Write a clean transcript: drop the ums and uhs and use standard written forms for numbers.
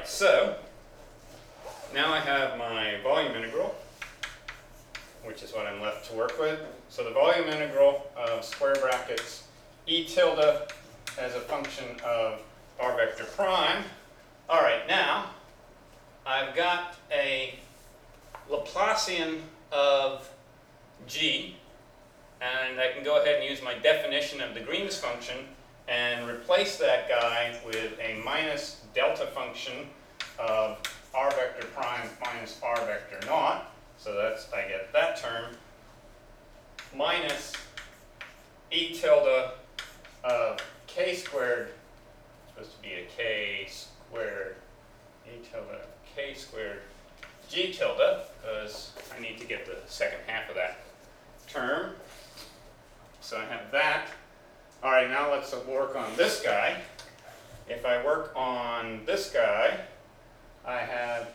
so now I have my volume integral, which is what I'm left to work with. So the volume integral of square brackets e tilde as a function of r vector prime. All right, now I've got a Laplacian of g, and I can go ahead and use my definition of the Green's function and replace that guy with a minus delta function of r vector prime minus r vector naught. So that's, I get that term, minus e tilde of k squared, it's supposed to be a k squared, e tilde of k squared g tilde, because I need to get the second half of that term. So I have that. All right, now let's work on this guy. If I work on this guy, I have